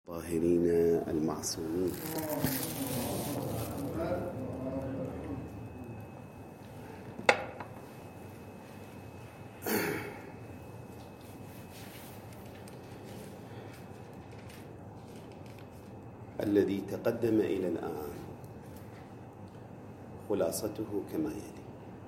الطاهرين المعصومين. الذي تقدم إلى الآن خلاصته كما يلي: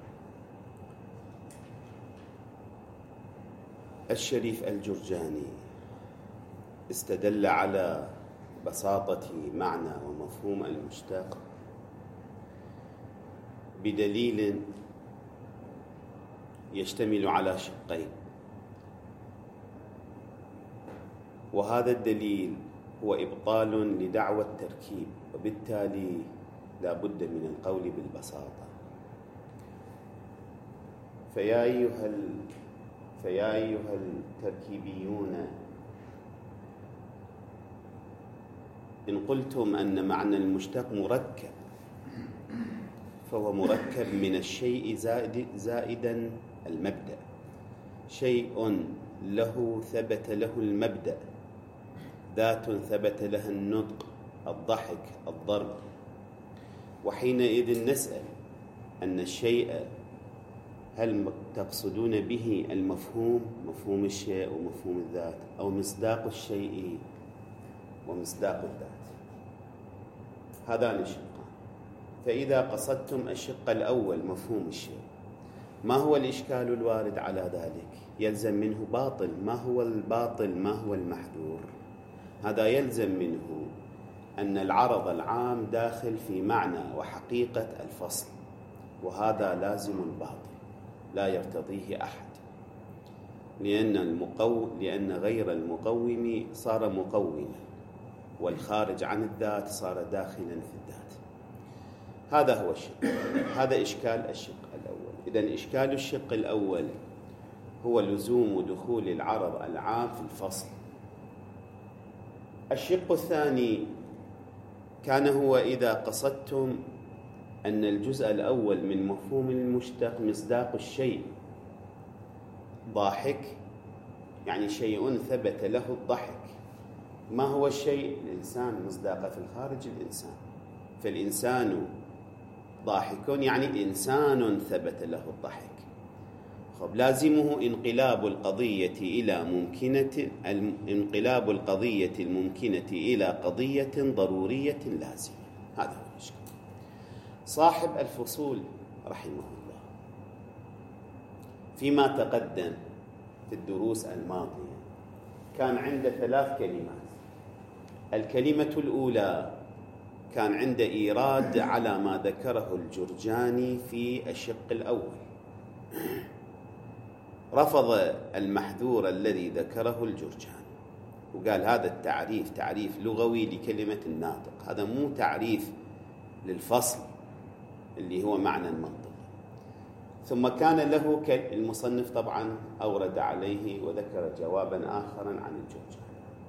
الشريف الجرجاني استدل على بساطة معنى ومفهوم المشتق بدليل يشتمل على شقين، وهذا الدليل هو إبطال لدعوى التركيب، وبالتالي لا بد من القول بالبساطة. فيا أيها التركيبيون، إن قلتم أن معنى المشتق مركب فهو مركب من الشيء زائدا المبدأ، شيء له ثبت له المبدأ، ذات ثبت لها النطق، الضحك، الضرب. وحينئذ نسأل أن الشيء هل تقصدون به المفهوم، مفهوم الشيء ومفهوم الذات، أو مصداق الشيء ومصداق الذات؟ هذان الشقان. فإذا قصدتم الشق الأول مفهوم الشيء، ما هو الإشكال الوارد على ذلك؟ يلزم منه باطل. ما هو الباطل؟ ما هو المحذور؟ هذا يلزم منه أن العرض العام داخل في معنى وحقيقة الفصل، وهذا لازم باطل لا يرتضيه أحد، لأن غير المقوم صار مقوما، والخارج عن الذات صار داخلا في الذات. هذا هو الشق، هذا إشكال الشق الأول. إذن إشكال الشق الأول هو لزوم دخول العرض العام في الفصل. الشق الثاني كان هو إذا قصدتم أن الجزء الأول من مفهوم المشتق مصداق الشيء ضاحك، يعني شيء ثبت له الضحك. ما هو الشيء؟ الإنسان، مصداق في الخارج الإنسان، فالإنسان ضاحك يعني إنسان ثبت له الضحك. لازمه انقلاب القضية الممكنة إلى قضية ضرورية لازمة. هذا هو الإشكال. صاحب الفصول رحمه الله فيما تقدم في الدروس الماضية كان عنده 3 كلمات. الكلمة الأولى كان عنده إيراد على ما ذكره الجرجاني في الشق الأول، رفض المحذور الذي ذكره الجرجاني وقال هذا التعريف تعريف لغوي لكلمة الناطق، هذا مو تعريف للفصل اللي هو معنى المنطق. ثم كان له المصنف طبعا أورد عليه وذكر جوابا آخرا عن الجرجاني.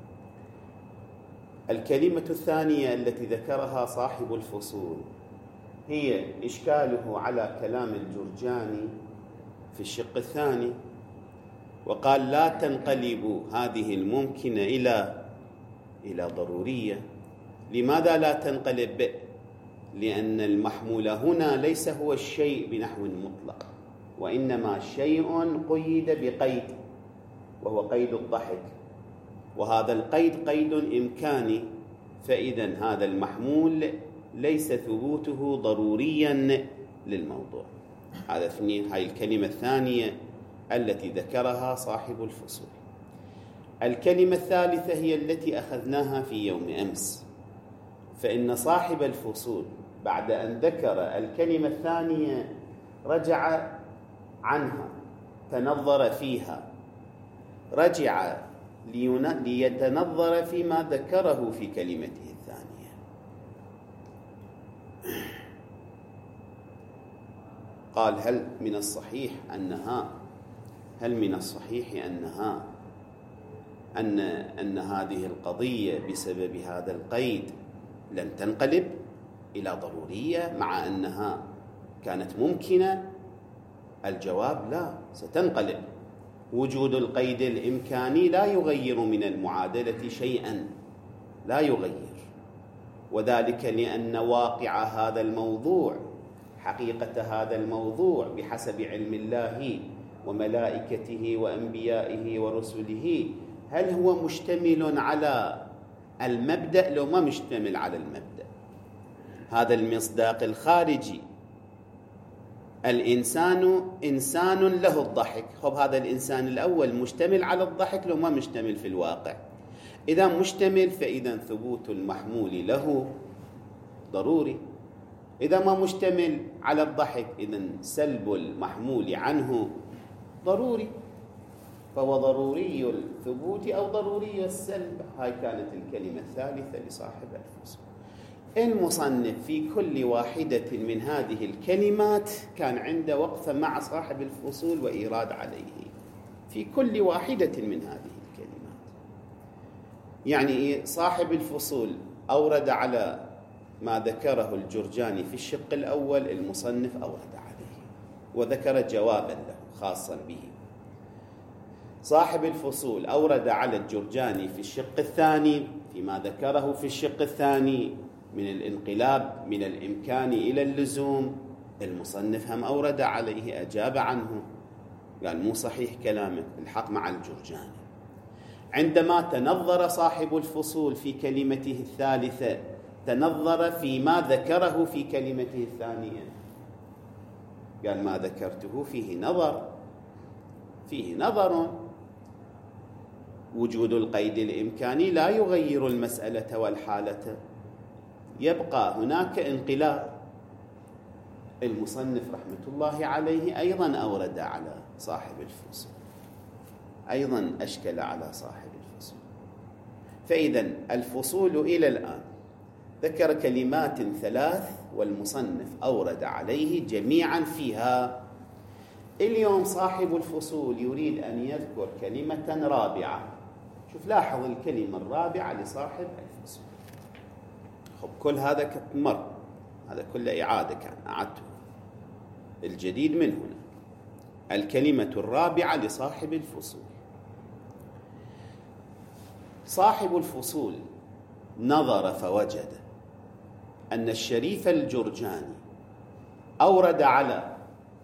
الكلمة الثانية التي ذكرها صاحب الفصول هي إشكاله على كلام الجرجاني في الشق الثاني، وقال لا تنقلب هذه الممكنة إلى ضرورية. لماذا لا تنقلب؟ لأن المحمول هنا ليس هو الشيء بنحو مطلق، وإنما شيء قيد بقيد، وهو قيد الضحك، وهذا القيد قيد إمكاني، فإذا هذا المحمول ليس ثبوته ضروريا للموضوع. هذا هاي الكلمة الثانية التي ذكرها صاحب الفصول. الكلمة الثالثة هي التي أخذناها في يوم أمس، فإن صاحب الفصول بعد أن ذكر الكلمة الثانية رجع عنها، تنظر فيها، رجع ليتنظر فيما ذكره في كلمته الثانية. قال هل من الصحيح أن هذه القضية بسبب هذا القيد لن تنقلب إلى ضرورية مع أنها كانت ممكنة؟ الجواب لا، ستنقلب. وجود القيد الإمكاني لا يغير من المعادلة شيئا، لا يغير، وذلك لأن واقع هذا الموضوع، حقيقة هذا الموضوع بحسب علم الله وملائكته وأنبيائه ورسله، هل هو مشتمل على المبدأ لو ما مشتمل على المبدأ؟ هذا المصداق الخارجي، الإنسان إنسان له الضحك، خب هذا الإنسان الأول مشتمل على الضحك لو ما مشتمل في الواقع؟ إذا مشتمل فإذا ثبوت المحمول له ضروري، إذا ما مشتمل على الضحك إذا سلب المحمول عنه ضروري، فهو ضروري الثبوت أو ضروري السلب. هاي كانت الكلمة الثالثة لصاحب الفصول. المصنف في كل واحدة من هذه الكلمات كان عنده وقفة مع صاحب الفصول وإيراد عليه في كل واحدة من هذه الكلمات. يعني صاحب الفصول أورد على ما ذكره الجرجاني في الشق الأول، المصنف أورد عليه وذكر جوابا له خاصا به. صاحب الفصول أورد على الجرجاني في الشق الثاني فيما ذكره في الشق الثاني من الانقلاب من الإمكان إلى اللزوم، المصنف هم أورد عليه، أجاب عنه، قال مو صحيح كلامك، الحق مع الجرجاني. عندما تنظر صاحب الفصول في كلمته الثالثة تنظر فيما ذكره في كلمته الثانية، قال ما ذكرته فيه نظر، وجود القيد الإمكاني لا يغير المسألة والحالة، يبقى هناك انقلاب. المصنف رحمة الله عليه أيضا أورد على صاحب الفصول، أيضا أشكل على صاحب الفصول. فإذا الفصول إلى الآن ذكر كلمات ثلاث والمصنف أورد عليه جميعا فيها. اليوم صاحب الفصول يريد أن يذكر كلمة رابعة. شوف لاحظ الكلمة الرابعة لصاحب الفصول. خب كل هذا مر، هذا كله إعادة كان أعدته، الجديد من هنا الكلمة الرابعة لصاحب الفصول. صاحب الفصول نظر فوجد أن الشريف الجرجاني أورد على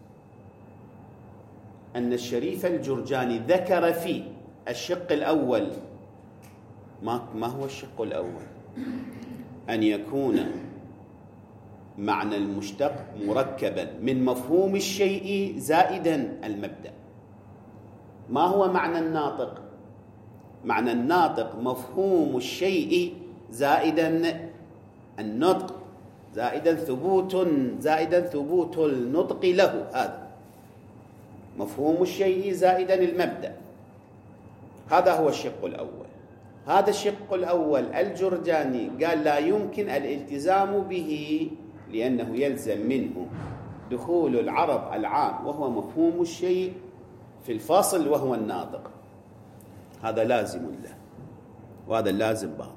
أن الشريف الجرجاني ذكر في الشق الأول، ما هو الشق الأول؟ أن يكون معنى المشتق مركبا من مفهوم الشيء زائدا المبدأ. ما هو معنى الناطق؟ معنى الناطق مفهوم الشيء زائدا النطق، زائدا ثبوت النطق له، هذا مفهوم الشيء زائدا المبدأ. هذا هو الشق الأول. هذا الشق الأول الجرجاني قال لا يمكن الالتزام به لأنه يلزم منه دخول العرض العام وهو مفهوم الشيء في الفاصل وهو الناطق، هذا لازم له وهذا اللازم باطل.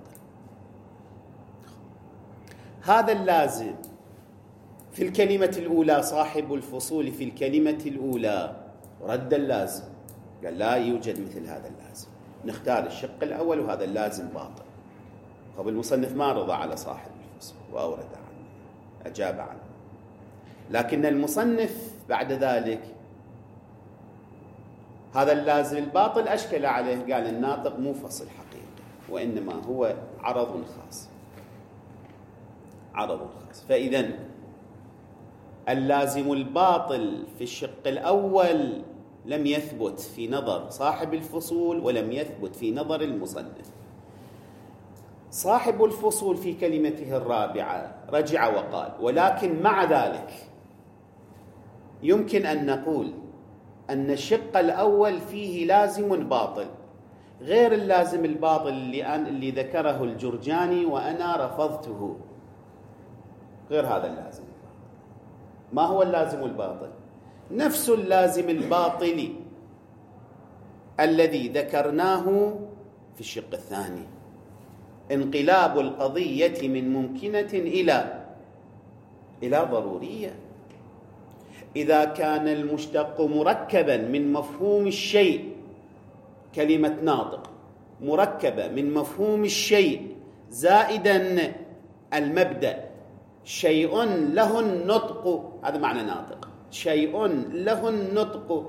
هذا اللازم في الكلمة الأولى، صاحب الفصول في الكلمة الأولى رد اللازم، قال لا يوجد مثل هذا اللازم، نختار الشق الأول وهذا اللازم باطل. طب المصنف ما رضى على صاحب الفصول وأورد عنه، أجاب عنه، لكن المصنف بعد ذلك هذا اللازم الباطل أشكل عليه، قال الناطق مو فصل حقيقي وإنما هو عرض خاص. فإذا اللازم الباطل في الشق الأول لم يثبت في نظر صاحب الفصول ولم يثبت في نظر المصنف. صاحب الفصول في كلمته الرابعة رجع وقال ولكن مع ذلك يمكن أن نقول أن الشق الأول فيه لازم باطل غير اللازم الباطل اللي ذكره الجرجاني وأنا رفضته، غير هذا اللازم. ما هو اللازم الباطل؟ نفس اللازم الباطل الذي ذكرناه في الشق الثاني، انقلاب القضية من ممكنة إلى ضرورية. إذا كان المشتق مركبا من مفهوم الشيء، كلمة ناطق مركبة من مفهوم الشيء زائدا المبدأ شيء له النطق، هذا معنى ناطق، شيء له النطق.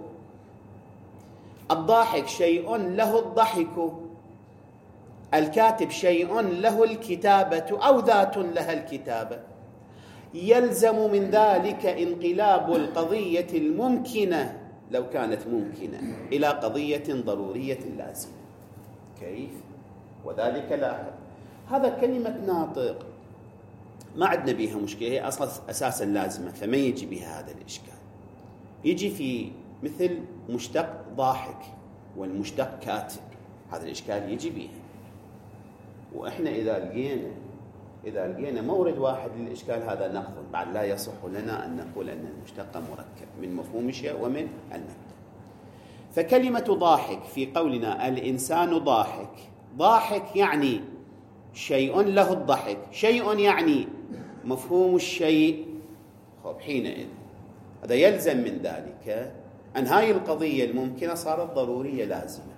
الضاحك شيء له الضحك. الكاتب شيء له الكتابة أو ذات لها الكتابة. يلزم من ذلك انقلاب القضية الممكنة لو كانت ممكنة إلى قضية ضرورية لازمة. كيف؟ وذلك لاحظ، هذا كلمة ناطق ما عندنا بها مشكلة، هي أصلا أساسا لازمة، فما يجي بها هذا الإشكال. يجي في مثل مشتق ضاحك والمشتق كاتب، هذا الإشكال يجي بها. وإحنا إذا لقينا مورد واحد للإشكال هذا نقض، بعد لا يصح لنا أن نقول أن المشتق مركب من مفهوم الشيء ومن المبدأ. فكلمة ضاحك في قولنا الإنسان ضاحك، ضاحك يعني شيء له الضحك، شيء يعني مفهوم الشيء. خب حينئذ هذا يلزم من ذلك أن هاي القضية الممكنة صارت ضرورية لازمة.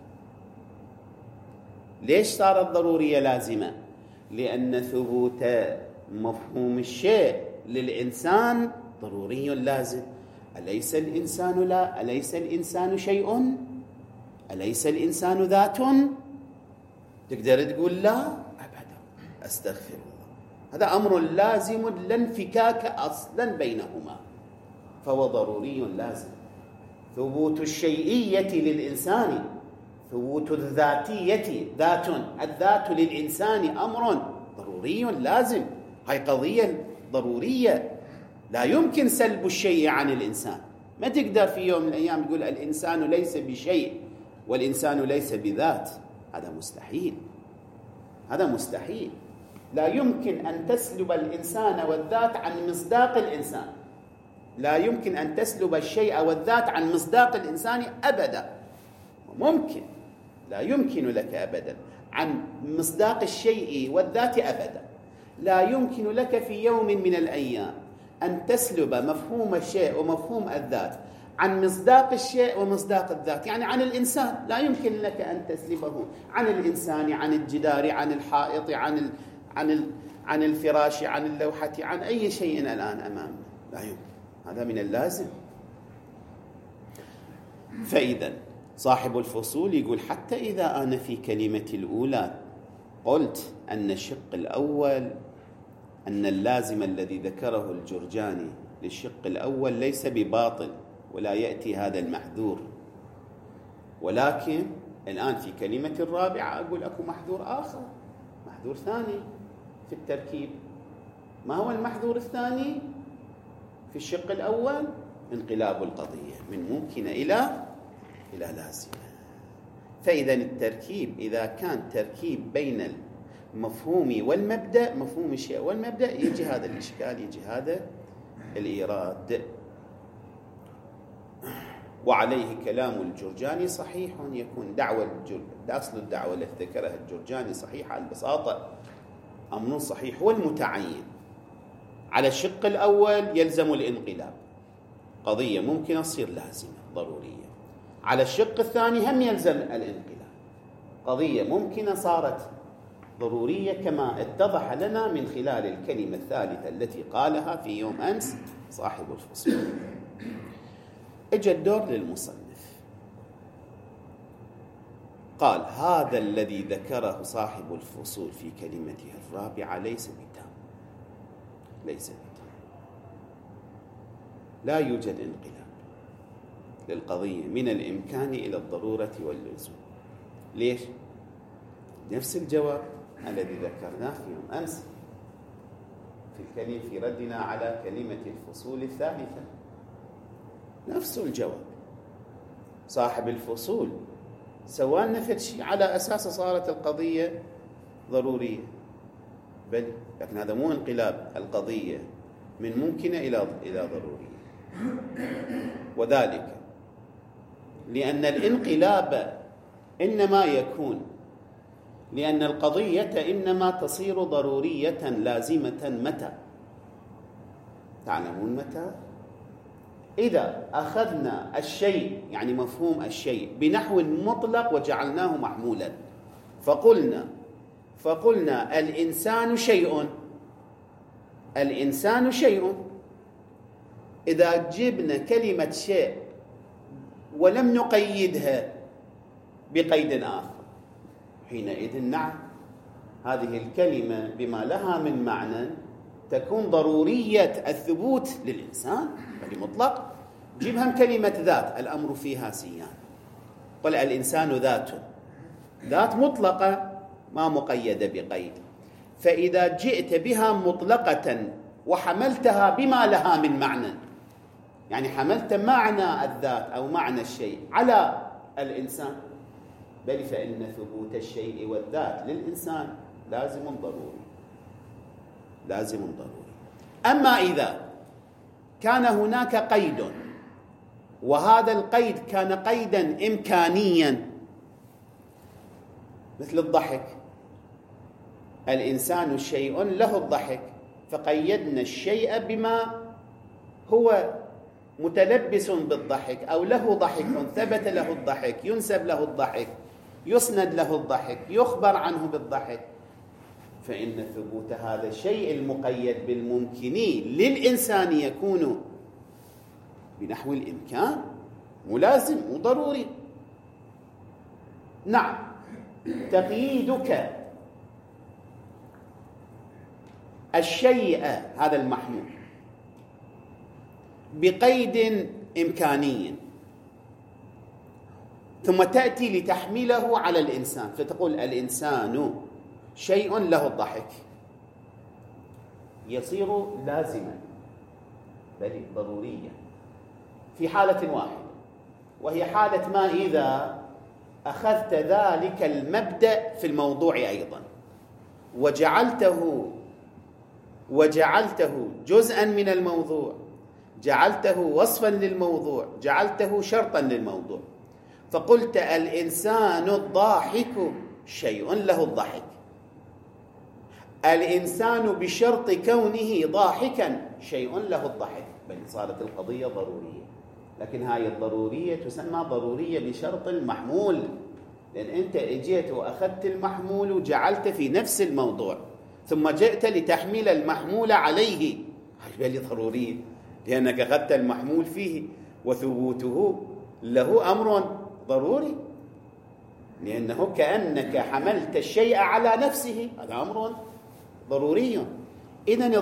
ليش صارت ضرورية لازمة؟ لأن ثبوت مفهوم الشيء للإنسان ضروري لازم. أليس الإنسان شيء؟ أليس الإنسان ذات؟ تقدر تقول لا أبدا، أستغفر الله، هذا أمر لازم لا انفكاك أصلا بينهما، فهو ضروري لازم. ثبوت الشيئية للإنسان، ثبوت الذاتية، الذات للإنسان أمر ضروري لازم. هاي قضية ضرورية، لا يمكن سلب الشيء عن الإنسان. ما تقدر في يوم من الأيام تقول الإنسان ليس بشيء والإنسان ليس بذات، هذا مستحيل، هذا مستحيل. لا يمكن أن تسلب الإنسان والذات عن مصداق الإنسان، لا يمكن أن تسلب الشيء والذات عن مصداق الإنسان أبدا، ممكن، لا يمكن لك أبدا عن مصداق الشيء والذات أبدا. لا يمكن لك في يوم من الأيام أن تسلب مفهوم الشيء ومفهوم الذات عن مصداق الشيء ومصداق الذات، يعني عن الإنسان. لا يمكن لك أن تسلبه عن الإنسان، عن الجدار، عن الحائط، عن الفراش، عن اللوحة، عن أي شيء الآن أمامنا، لا يمكن. هذا من اللازم. فإذا صاحب الفصول يقول حتى إذا أنا في كلمة الأولى قلت أن الشق الأول، أن اللازم الذي ذكره الجرجاني للشق الأول ليس بباطل ولا يأتي هذا المحذور، ولكن الآن في كلمة الرابعة أقول أكو محذور آخر، محذور ثاني في التركيب. ما هو المحذور الثاني في الشق الأول؟ انقلاب القضية من ممكنة إلى لازمة. فإذا التركيب إذا كان تركيب بين المفهوم والمبدأ، مفهوم الشيء والمبدأ، يجي هذا الإشكال، يجي هذا الإيراد. وعليه كلام الجرجاني صحيح، يكون أصل الدعوة التي ذكرها الجرجاني صحيحة البساطة، أمر صحيح والمتعين. على الشق الأول يلزم الانقلاب، قضية ممكن تصير لازمة ضرورية. على الشق الثاني هم يلزم الانقلاب، قضية ممكنة صارت ضرورية، كما اتضح لنا من خلال الكلمة الثالثة التي قالها في يوم أمس صاحب الفصول. اجى الدور للمصنف، قال هذا الذي ذكره صاحب الفصول في كلمته الرابعة ليس بتام، ليس بتام، لا يوجد انقلاب للقضية من الإمكان إلى الضرورة واللزوم. ليش؟ نفس الجواب الذي ذكرناه في يوم أمس في ردنا على كلمة الفصول الثالثة، نفس الجواب. صاحب الفصول سواء نفت شيء على أساس صارت القضية ضرورية، بل لكن هذا مو انقلاب القضية من ممكنة إلى ضرورية. وذلك لأن الانقلاب إنما يكون لأن القضية إنما تصير ضرورية لازمة متى؟ تعلمون متى؟ إذا أخذنا الشيء، يعني مفهوم الشيء، بنحو مطلق وجعلناه محمولا، فقلنا فقلنا الإنسان شيء، الإنسان شيء. إذا جبنا كلمة شيء ولم نقيدها بقيد آخر، حينئذ نعم هذه الكلمة بما لها من معنى تكون ضرورية الثبوت للإنسان بمطلق. جيبهم كلمة ذات، الأمر فيها سيان. قل الإنسان ذات، ذات مطلقة ما مقيدة بقيد. فإذا جئت بها مطلقة وحملتها بما لها من معنى، يعني حملت معنى الذات أو معنى الشيء على الإنسان، بل فإن ثبوت الشيء والذات للإنسان لازم ضروري، لازم ضروري. أما إذا كان هناك قيد، وهذا القيد كان قيدا إمكانيا، مثل الضحك، الإنسان شيء له الضحك، فقيدنا الشيء بما هو متلبس بالضحك أو له ضحك، ثبت له الضحك، ينسب له الضحك، يسند له الضحك، يخبر عنه بالضحك. فإن ثبوت هذا الشيء المقيد بالممكن للإنسان يكون بنحو الإمكان، ملازم وضروري. نعم، تقييدك الشيء هذا المحمول بقيد إمكاني، ثم تأتي لتحمله على الإنسان، فتقول الإنسان شيء له الضحك، يصير لازما بل ضروريا في حالة واحدة، وهي حالة ما إذا أخذت ذلك المبدأ في الموضوع أيضا وجعلته جزءا من الموضوع، جعلته وصفا للموضوع، جعلته شرطا للموضوع. فقلت الإنسان الضاحك شيء له الضحك، الإنسان بشرط كونه ضاحكا شيء له الضحك، بل صارت القضية ضرورية. لكن هاي الضرورية تسمى ضرورية بشرط المحمول، لأن أنت اجيت وأخذت المحمول وجعلت في نفس الموضوع، ثم جئت لتحميل المحمول عليه، هاي ضرورية، لأنك أخذت المحمول فيه وثبوته له أمر ضروري، لأنه كأنك حملت الشيء على نفسه، هذا أمر ضروري. إذن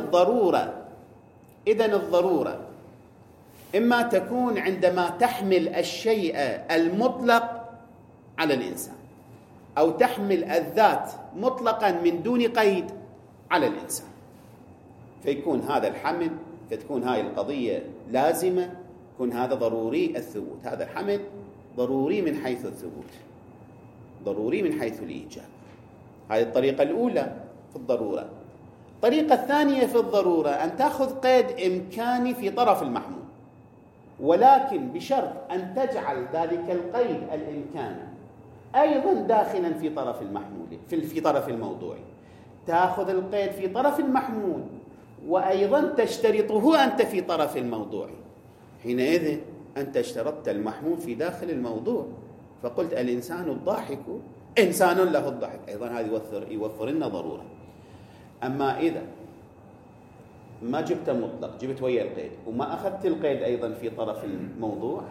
الضرورة إما تكون عندما تحمل الشيء المطلق على الإنسان، أو تحمل الذات مطلقا من دون قيد على الإنسان، فيكون هذا الحمل، فتكون هاي القضية لازمة، يكون هذا ضروري الثبوت. هذا الحمل ضروري من حيث الثبوت، ضروري من حيث الإيجاب. هذه الطريقة الأولى في الضرورة. الطريقة الثانية في الضرورة أن تأخذ قيد إمكاني في طرف المحمول، ولكن بشرط أن تجعل ذلك القيد الإمكاني أيضا داخلا في طرف المحمول، في طرف الموضوع. تأخذ القيد في طرف المحمول وأيضا تشترطه أنت في طرف الموضوع. حينئذ أنت اشترطت المحمول في داخل الموضوع، فقلت الإنسان الضاحك إنسان له الضحك، أيضا هذا يوفر لنا ضرورة. أما إذا ما جبت مطلق، جبت ويا القيد وما أخذت القيد أيضا في طرف الموضوع،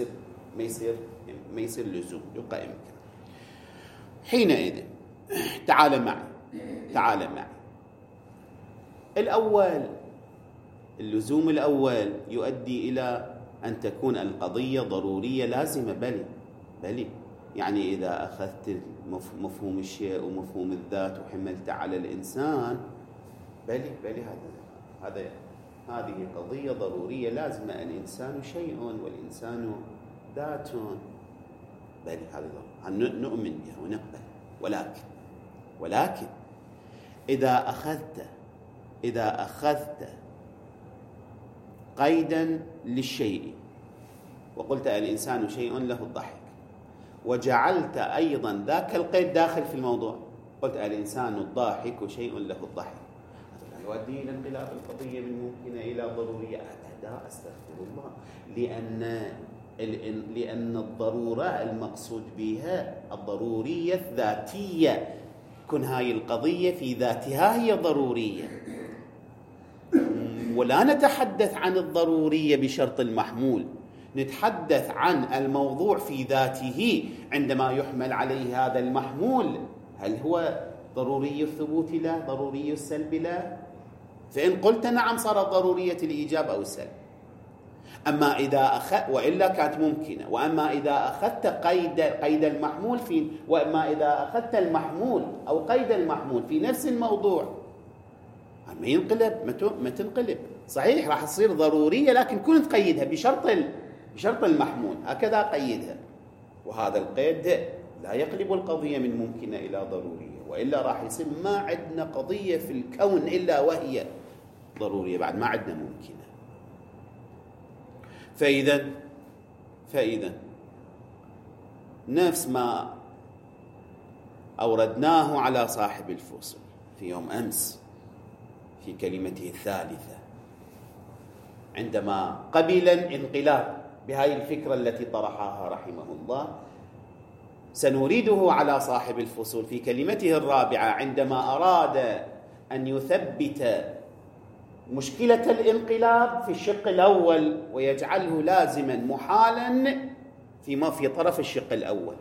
ما يصير لزوم، يبقى إمكان. حينئذ تعال معي الأول، اللزوم الأول يؤدي إلى أن تكون القضية ضرورية لازمة، بلي يعني إذا أخذت مفهوم الشيء ومفهوم الذات وحملت على الإنسان، بلي هذه قضية ضرورية لازمة. الإنسان شيء والإنسان ذات، بلي هذا نؤمن بها ونقبل. ولكن إذا أخذت قيدا للشيء وقلت الإنسان شيء له الضحك، وجعلت أيضا ذاك القيد داخل في الموضوع، قلت الإنسان الضاحك شيء له الضحك، هذا لا يؤدي إلى انقلاب القضية من ممكنة إلى ضرورية أبدا، أستغفر الله. لأن الضرورة المقصود بها الضرورية الذاتية، تكون هاي القضية في ذاتها هي ضرورية، ولا نتحدث عن الضرورية بشرط المحمول، نتحدث عن الموضوع في ذاته عندما يحمل عليه هذا المحمول، هل هو ضروري الثبوت له، ضروري السلب له؟ فإن قلت نعم صارت ضرورية الإيجاب أو السلب. أما إذا وإلا كانت ممكنة. وأما إذا أخذت قيد المحمول وأما إذا أخذت المحمول أو قيد المحمول في نفس الموضوع، ما ينقلب، ما تنقلب. صحيح راح تصير ضرورية، لكن كنت تقيدها بشرط المحمول، هكذا قيدها. وهذا القيد لا يقلب القضية من ممكنة إلى ضرورية، وإلا راح يصير ما عندنا قضية في الكون إلا وهي ضرورية، بعد ما عندنا ممكنة. فإذا نفس ما أوردناه على صاحب الفصل في يوم أمس في كلمته الثالثة، عندما قبل الانقلاب بهذه الفكرة التي طرحها رحمه الله، سنريده على صاحب الفصول في كلمته الرابعة عندما أراد أن يثبت مشكلة الانقلاب في الشق الأول ويجعله لازما محالا في طرف الشق الأول.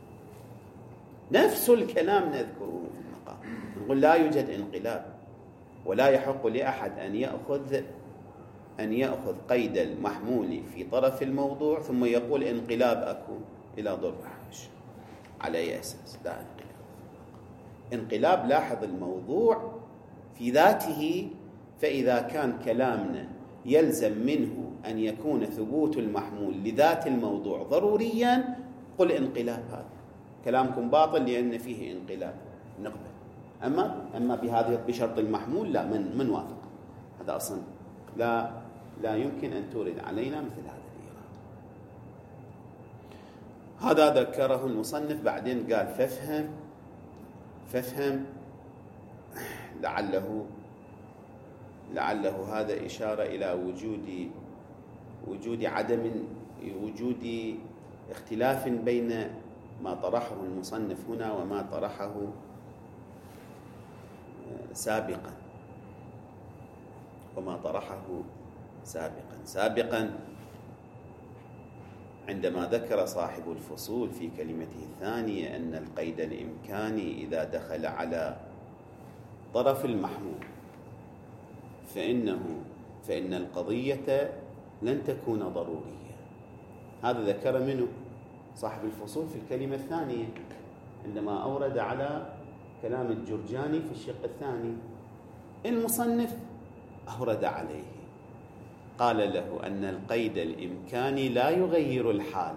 نفس الكلام نذكره في المقام، نقول لا يوجد انقلاب، ولا يحق لأحد أن يأخذ قيد المحمول في طرف الموضوع ثم يقول انقلاب أكون إلى ضر حاج. على أي أساس؟ لا انقلاب. لاحظ الموضوع في ذاته، فإذا كان كلامنا يلزم منه أن يكون ثبوت المحمول لذات الموضوع ضروريا، قل انقلاب، هذا كلامكم باطل لأن فيه انقلاب، نقبل. أما بهذه بشرط المحمول لا، من وافق. هذا أصلا لا يمكن أن تورد علينا مثل هذا الإيراد. هذا ذكره المصنف، بعدين قال فافهم لعله هذا إشارة إلى وجود اختلاف بين ما طرحه المصنف هنا وما طرحه سابقا عندما ذكر صاحب الفصول في كلمته الثانية أن القيد الإمكاني إذا دخل على طرف المحمول فإن القضية لن تكون ضرورية. هذا ذكر منه صاحب الفصول في الكلمة الثانية عندما أورد على كلام الجرجاني في الشق الثاني. المصنف أورد عليه، قال له أن القيد الإمكاني لا يغير الحال.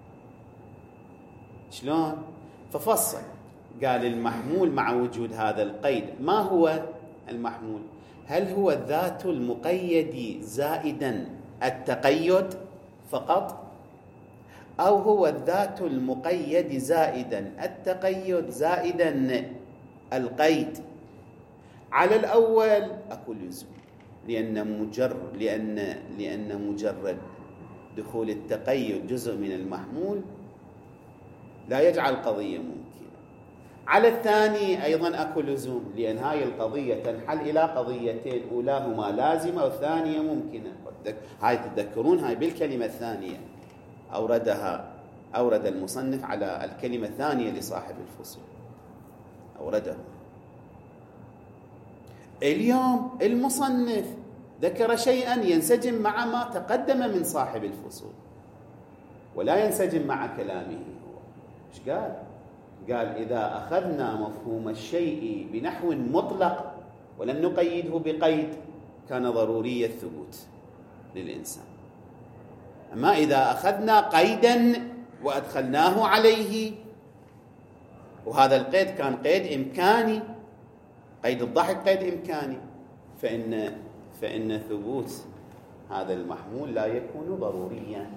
شلون؟ ففصل، قال المحمول مع وجود هذا القيد، ما هو المحمول؟ هل هو الذات المقيد زائدا التقيد فقط، أو هو الذات المقيد زائدا التقيد زائدا القيد؟ على الأول أقول لزوم، لأن مجرد دخول التقيد جزء من المحمول لا يجعل قضية ممكنة. على الثاني أيضا أكو لزوم، لأن هاي القضية تنحل إلى قضيتين، أولاهما لازمة والثانية ممكنة. هاي تتذكرون، هاي بالكلمة الثانية أورد المصنف على الكلمة الثانية لصاحب الفصول، أورده. اليوم المصنف ذكر شيئا ينسجم مع ما تقدم من صاحب الفصول ولا ينسجم مع كلامه هو. إيش قال؟ قال إذا أخذنا مفهوم الشيء بنحو مطلق ولم نقيده بقيد كان ضروري الثبوت للإنسان. أما إذا أخذنا قيدا وأدخلناه عليه، وهذا القيد كان قيد إمكاني، قيد الضحك قيد إمكاني، فإن ثبوت هذا المحمول لا يكون ضروريا.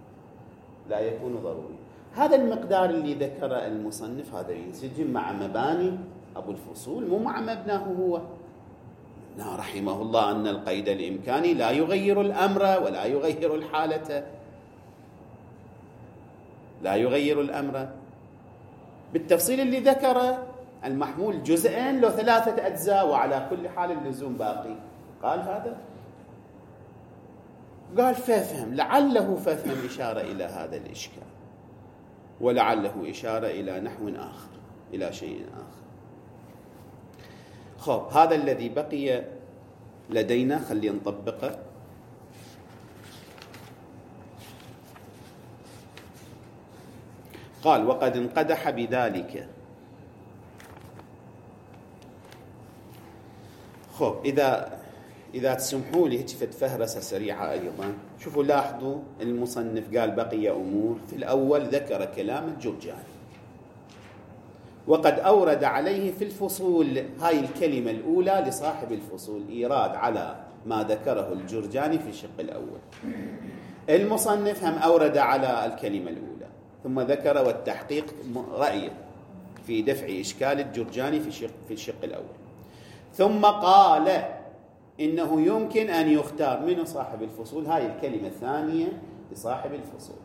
هذا المقدار اللي ذكر المصنف هذا ينسجم مع مباني أبو الفصول، مو مع مبناه هو. رحمه الله أن القيد الإمكاني لا يغير الأمر ولا يغير الحالة، لا يغير الأمر بالتفصيل اللي ذكره. المحمول جزئين لو 3 أجزاء وعلى كل حال اللزوم باقي. قال هذا، قال فافهم، لعله فافهم إشارة إلى هذا الإشكال، ولعله إشارة إلى نحو آخر، إلى شيء آخر. خب هذا الذي بقي لدينا، خلينا نطبقه. قال وقد انقدح بذلك. خب إذا تسمحوا لي هيك فهرسة سريعة أيضا. شوفوا لاحظوا المصنف قال بقي أمور. في الأول ذكر كلام الجرجاني، وقد أورد عليه في الفصول، هاي الكلمة الأولى لصاحب الفصول، إيراد على ما ذكره الجرجاني في الشق الأول. المصنف هم أورد على الكلمة الأولى، ثم ذكر والتحقيق رأيه في دفع إشكال الجرجاني في الشق الأول، ثم قال إنه يمكن أن يختار من صاحب الفصول هاي الكلمة الثانية لصاحب الفصول،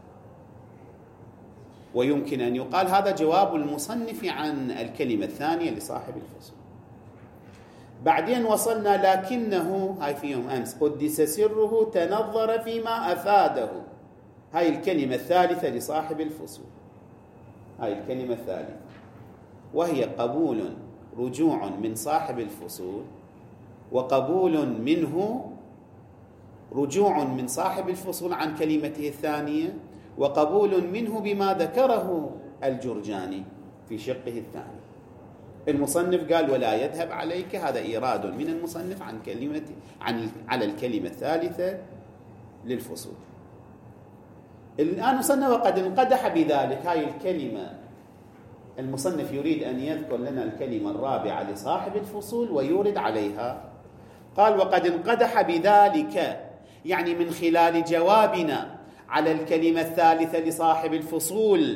ويمكن أن يقال هذا جواب المصنف عن الكلمة الثانية لصاحب الفصول. بعدين وصلنا لكنه، هاي في يوم أمس، قدس سره تنظر فيما أفاده، هاي الكلمة الثالثة لصاحب الفصول، هاي الكلمة الثالثة، وهي قبول رجوع من صاحب الفصول، وقبول منه رجوع من صاحب الفصول عن كلمته الثانية، وقبول منه بما ذكره الجرجاني في شقه الثاني. المصنف قال ولا يذهب عليك، هذا إيراد من المصنف عن على الكلمة الثالثة للفصول. الآن وصلنا وقد انقدح بذلك، هاي الكلمة المصنف يريد أن يذكر لنا الكلمة الرابعة لصاحب الفصول ويورد عليها. قال وقد انقدح بذلك، يعني من خلال جوابنا على الكلمة الثالثة لصاحب الفصول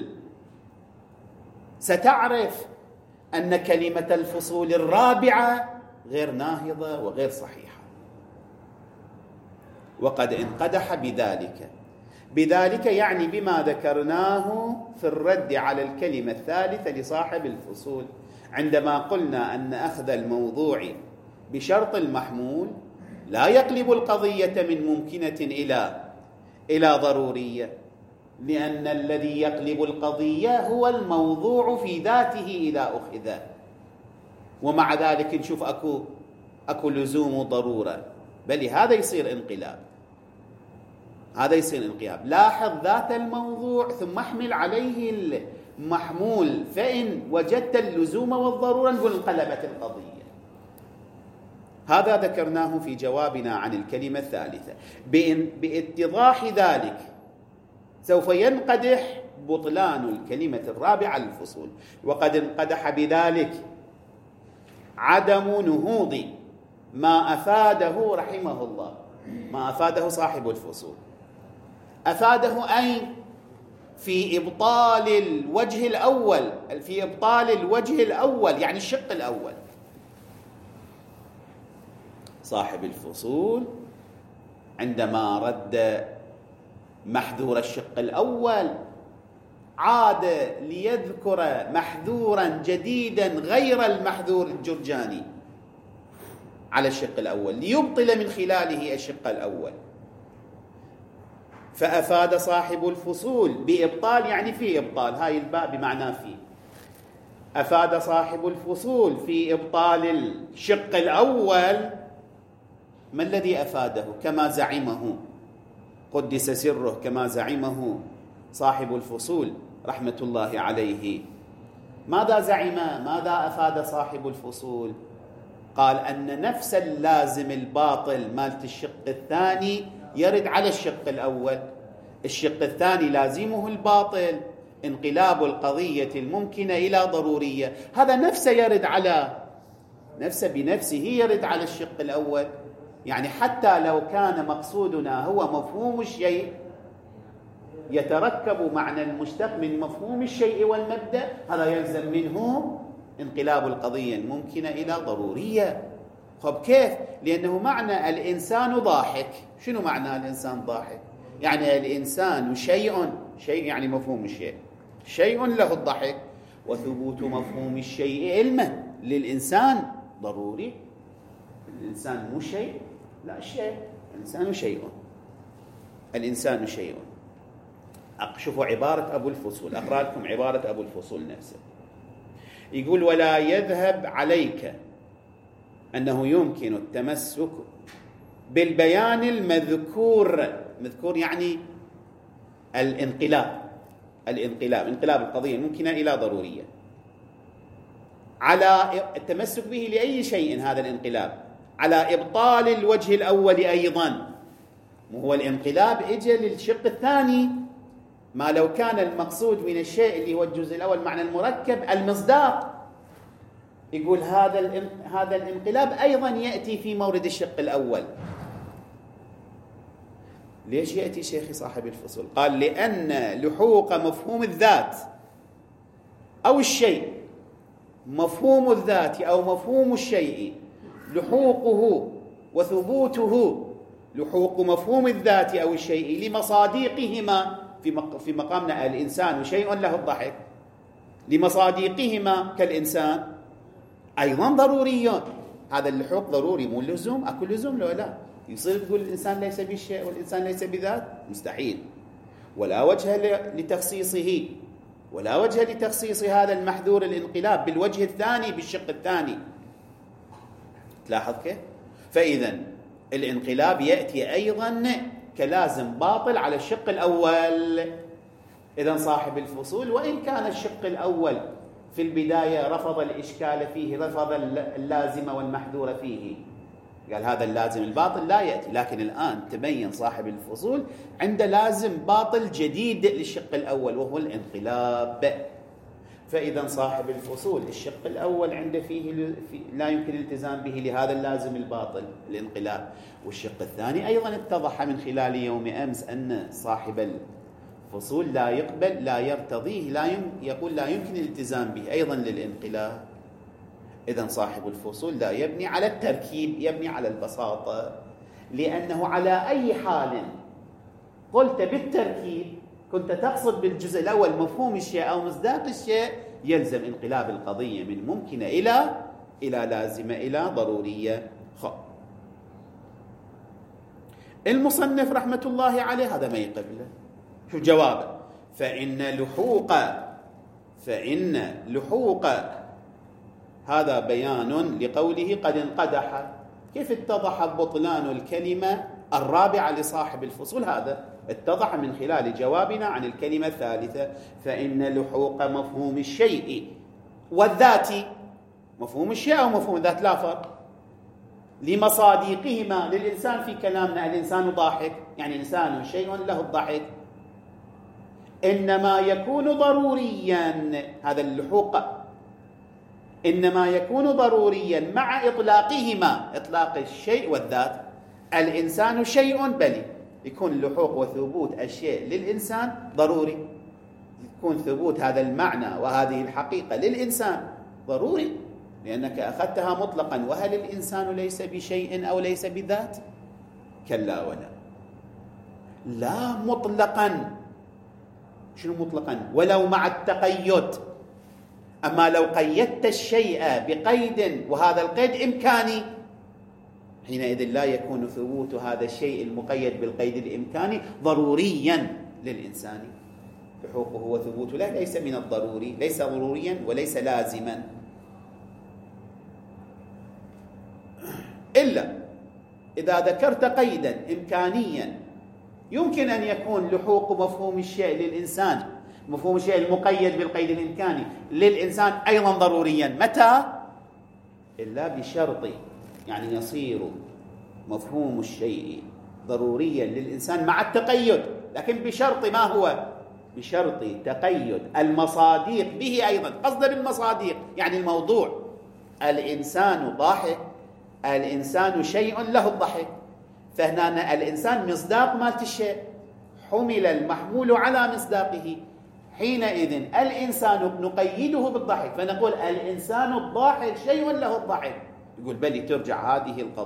ستعرف أن كلمة الفصول الرابعة غير ناهضة وغير صحيحة. وقد انقدح بذلك يعني بما ذكرناه في الرد على الكلمة الثالثة لصاحب الفصول، عندما قلنا أن أخذ الموضوع بشرط المحمول لا يقلب القضية من ممكنة إلى ضرورية، لأن الذي يقلب القضية هو الموضوع في ذاته إذا أخذ، ومع ذلك نشوف أكو لزوم ضرورة، بل هذا يصير انقلاب، هذا يصير انقلاب. لاحظ ذات الموضوع ثم احمل عليه المحمول، فإن وجدت اللزوم والضرورة نقول انقلبت القضية. هذا ذكرناه في جوابنا عن الكلمة الثالثة. باتضاح ذلك سوف ينقدح بطلان الكلمة الرابعة للفصول. وقد انقدح بذلك عدم نهوض ما أفاده رحمه الله، ما أفاده صاحب الفصول. أفاده أي في إبطال الوجه الأول، في إبطال الوجه الأول يعني الشق الأول. صاحب الفصول عندما رد محذور الشق الأول عاد ليذكر محذورا جديدا غير المحذور الجرجاني على الشق الأول ليبطل من خلاله الشق الأول. فأفاد صاحب الفصول بإبطال، يعني في إبطال، هاي الباء بمعنى في. أفاد صاحب الفصول في إبطال الشق الأول. ما الذي أفاده؟ كما زعمه قدس سره، كما زعمه صاحب الفصول رحمة الله عليه. ماذا زعم؟ ماذا أفاد صاحب الفصول؟ قال أن نفس اللازم الباطل مالت الشق الثاني يرد على الشق الأول. الشق الثاني لازمه الباطل، انقلاب القضية الممكنة إلى ضرورية، هذا نفسه يرد على نفسه، بنفسه يرد على الشق الأول. يعني حتى لو كان مقصودنا هو مفهوم الشيء، يتركب معنى المشتق من مفهوم الشيء والمبدأ، هذا يلزم منه انقلاب القضية الممكنة إلى ضرورية. طب كيف؟ لأنه معنى الإنسان ضاحك. شنو معنى الإنسان ضاحك؟ يعني الإنسان شيء يعني مفهوم الشيء، شيء له الضحك، وثبوت مفهوم الشيء علما للإنسان ضروري. الإنسان مو شيء، لا شيء، الإنسان شيء، الإنسان شيء. شوفوا عبارة أبو الفصول، أقرأ لكم عبارة أبو الفصول نفسه. يقول: ولا يذهب عليك أنه يمكن التمسك بالبيان المذكور، مذكور يعني انقلاب القضية ممكنة إلى ضرورية، على التمسك به لأي شيء، هذا الانقلاب على إبطال الوجه الأول أيضا. وهو الانقلاب إجا للشق الثاني، ما لو كان المقصود من الشيء اللي هو الجزء الأول معنى المركب المصداق، يقول هذا الانقلاب أيضا يأتي في مورد الشق الأول. ليش يأتي شيخي صاحب الفصل؟ قال: لأن لحوق مفهوم الذات أو الشيء، مفهوم الذات أو مفهوم الشيء، لحوقه وثبوته، لحوق مفهوم الذات أو الشيء لمصاديقهما، في مقامنا الإنسان شيء له الضحك، لمصاديقهما كالإنسان أيضا ضروريون. هذا اللحوق ضروري، مو لزوم. أكو لزوم لو لا يصير تقول الإنسان ليس بالشيء والإنسان ليس بذات؟ مستحيل. ولا وجه لتخصيصه، ولا وجه لتخصيص هذا المحذور الانقلاب بالوجه الثاني، بالشق الثاني. تلاحظ كيف؟ فإذا الانقلاب يأتي أيضا كلازم باطل على الشق الأول. إذن صاحب الفصول وإن كان الشق الأول في البداية رفض الإشكال فيه، رفض اللازم والمحذور فيه، قال هذا اللازم الباطل لا يأتي، لكن الآن تبين صاحب الفصول عند لازم باطل جديد للشق الأول وهو الانقلاب. فإذا صاحب الفصول الشق الأول عنده فيه لا يمكن الالتزام به لهذا اللازم الباطل الانقلاب، والشق الثاني أيضا اتضح من خلال يوم أمس أن صاحب الفصول لا يقبل، لا يرتضيه، يقول لا يمكن الالتزام به أيضا للانقلاب. إذن صاحب الفصول لا يبني على التركيب، يبني على البساطة، لأنه على أي حال قلت بالتركيب كنت تقصد بالجزء الأول مفهوم الشيء أو مصداق الشيء، يلزم انقلاب القضية من ممكنة إلى لازمة إلى ضرورية. المصنف رحمة الله عليه هذا ما يقبله. شو جوابه؟ فإن لحوق هذا بيان لقوله قد انقدح. كيف اتضح بطلان الكلمة الرابعة لصاحب الفصول؟ هذا اتضح من خلال جوابنا عن الكلمة الثالثة. فإن لحوق مفهوم الشيء والذات، مفهوم الشيء أو مفهوم الذات لا فرق، لمصاديقهما للإنسان في كلامنا الإنسان ضاحك، يعني الإنسان شيء له الضحك، إنما يكون ضروريا. هذا اللحوق إنما يكون ضروريا مع إطلاقهما، إطلاق الشيء والذات. الإنسان شيء، بل يكون لحوق وثبوت الشيء للإنسان ضروري، يكون ثبوت هذا المعنى وهذه الحقيقة للإنسان ضروري، لأنك أخذتها مطلقا. وهل الإنسان ليس بشيء أو ليس بذات؟ كلا ولا، لا مطلقا. شنو مطلقا؟ ولو مع التقيد. أما لو قيدت الشيء بقيد وهذا القيد إمكاني، حينئذ لا يكون ثبوت هذا الشيء المقيد بالقيد الإمكاني ضروريا للإنسان. لحوقه وثبوته ليس من الضروري، ليس ضروريا وليس لازما، إلا إذا ذكرت قيدا إمكانيا يمكن أن يكون لحوق مفهوم الشيء للإنسان، مفهوم الشيء المقيد بالقيد الإمكاني للإنسان أيضا ضروريا. متى؟ إلا بشرط، يعني يصير مفهوم الشيء ضروريا للإنسان مع التقيد، لكن بشرط ما هو؟ بشرط تقيد المصاديق به أيضا. قصد بالمصاديق يعني الموضوع، الإنسان ضاحك، الإنسان شيء له الضحك، فهنا الإنسان مصداق مالت الشيء، حمل المحمول على مصداقه، حينئذ الإنسان نقيده بالضحك فنقول الإنسان الضاحك شيء له الضحك. يقول بلي ترجع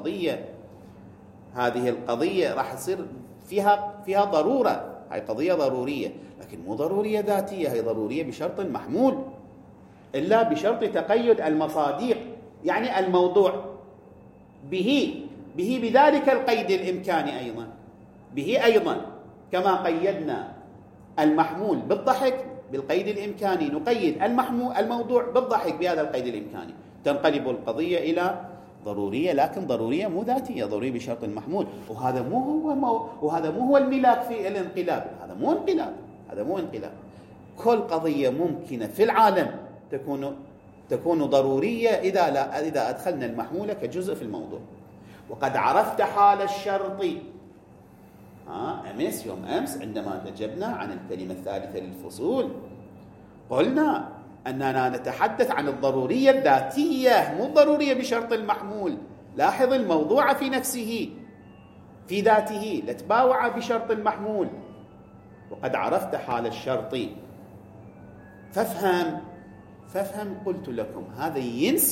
هذه القضية راح يصير فيها ضرورة، هاي قضية ضرورية، لكن مو ضرورية ذاتية، هي ضرورية بشرط محمول. إلا بشرط تقيد المصادق، يعني الموضوع به بذلك القيد الإمكاني أيضا، به أيضا كما قيدنا المحمول بالضحك بالقيد الإمكاني، نقيد الموضوع بالضحك بهذا القيد الإمكاني، تنقلب القضية إلى ضرورية، لكن ضرورية مو ذاتية، ضرورية بشرط المحمول. وهذا مو هو الملاك في الانقلاب، هذا مو انقلاب. كل قضية ممكنة في العالم تكون ضرورية إذا أدخلنا المحمولة كجزء في الموضوع. وقد عرفت حال الشرط يوم أمس عندما تجبنا عن الكلمة الثالثة للفصول قلنا أننا نتحدث عن الضرورية الذاتية، مو الضرورية بشرط المحمول. لاحظ الموضوع في نفسه في ذاته لا تباوع بشرط المحمول. وقد عرفت حال الشرط فافهم قلت لكم هذا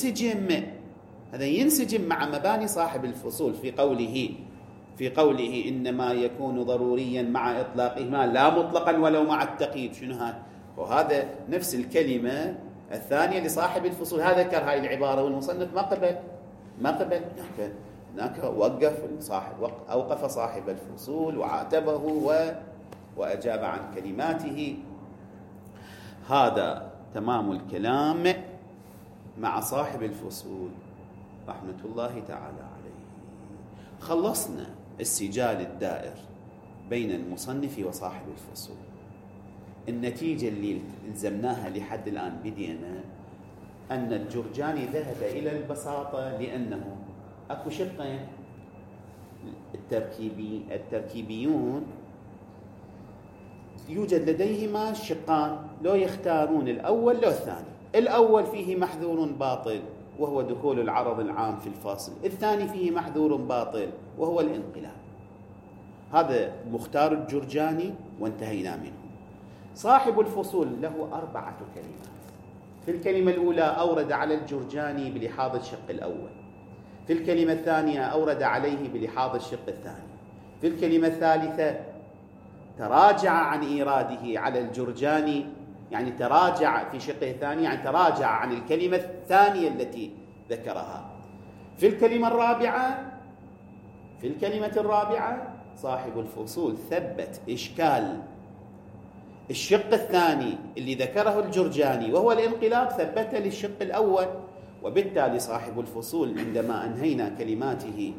ينسجم مع مباني صاحب الفصول في قوله إنما يكون ضروريا مع إطلاقهما لا مطلقا ولو مع التقييد. شنو هذا؟ وهذا نفس الكلمة الثانية لصاحب الفصول، هذا ذكر هاي العبارة والمصنف ما قبل هناك أوقف صاحب الفصول وعاتبه وأجاب عن كلماته. هذا تمام الكلام مع صاحب الفصول رحمة الله تعالى عليه. خلصنا السجال الدائر بين المصنف وصاحب الفصول. النتيجة اللي الزمناها لحد الآن بدينا أن الجرجاني ذهب إلى البساطة لأنه أكو شقين التركيبيون يوجد لديهما شقان، لو يختارون الأول لو الثاني. الأول فيه محذور باطل وهو دخول العرض العام في الفاصل، الثاني فيه محذور باطل وهو الانقلاب. هذا مختار الجرجاني وانتهينا منه. صاحب الفصول له 4 كلمات. في الكلمة الأولى أورد على الجرجاني بلحاظ الشق الأول، في الكلمة الثانية أورد عليه بلحاظ الشق الثاني، في الكلمة الثالثة تراجع عن إيراده على الجرجاني، يعني تراجع في شقه الثاني، يعني تراجع عن الكلمة الثانية التي ذكرها. في الكلمة الرابعة صاحب الفصول ثبت إشكال الشق الثاني اللي ذكره الجرجاني وهو الانقلاب، ثبته للشق الأول. وبالتالي صاحب الفصول عندما أنهينا كلماته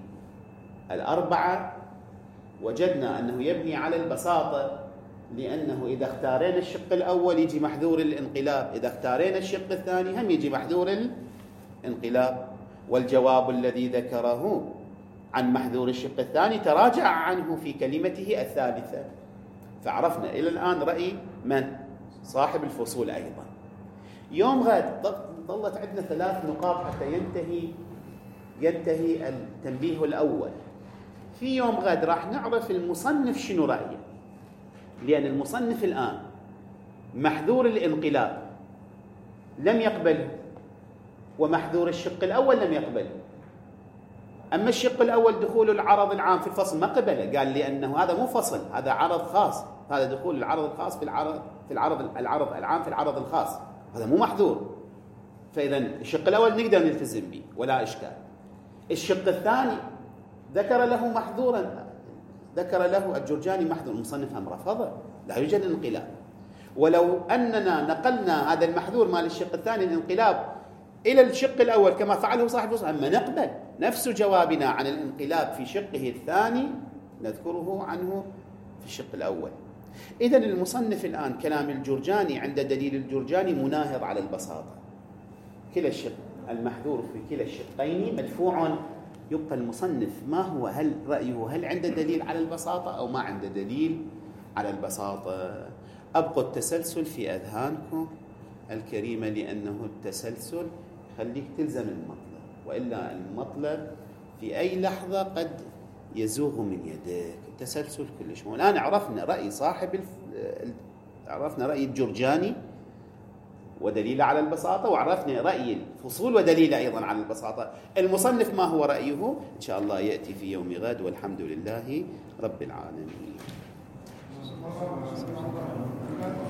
4 وجدنا أنه يبني على البساطة، لأنه إذا اختارينا الشق الأول يجي محذور الانقلاب، إذا اختارينا الشق الثاني هم يجي محذور الانقلاب. والجواب الذي ذكره عن محذور الشق الثاني تراجع عنه في كلمته الثالثة. فعرفنا إلى الآن رأي من؟ صاحب الفصول أيضا. يوم غد ظلت عندنا 3 نقاط حتى ينتهي التنبيه الأول. في يوم غد راح نعرف المصنف شنو رأيه، لأن المصنف الآن محذور الانقلاب لم يقبله ومحذور الشق الأول لم يقبله. أما الشق الأول دخول العرض العام في الفصل ما قبله، قال لأنه هذا مو فصل، هذا عرض خاص، هذا دخول العرض الخاص في العرض العام في العرض الخاص، هذا مو محذور. فإذا الشق الأول نقدر نلتزم به ولا إشكال. الشق الثاني ذكر له محذورا، ذكر له الجرجاني محذور، المصنف هم رفضه، لا يوجد انقلاب. ولو أننا نقلنا هذا المحذور مال الشق الثاني الانقلاب إلى الشق الأول كما فعله صاحب الفصل، أما نقبل نفس جوابنا عن الانقلاب في شقه الثاني نذكره عنه في الشق الأول. إذن المصنف الآن كلام الجرجاني عند دليل الجرجاني مناهض على البساطة. كلا الشق المحذور في كلا الشقين مدفوع. يبقى المصنف ما هو، هل رأيه هل عنده دليل على البساطة أو ما عنده دليل على البساطة؟ أبقوا التسلسل في أذهانكم الكريمة، لأنه التسلسل خليك تلزم المطلب، وإلا المطلب في أي لحظة قد يزوغ من يديك. التسلسل كلش مهم. الآن عرفنا رأي عرفنا رأي الجرجاني ودليل على البساطة، وعرفنا رأي الفصول ودليل أيضا على البساطة. المصنف ما هو رأيه؟ إن شاء الله يأتي في يوم غد، والحمد لله رب العالمين.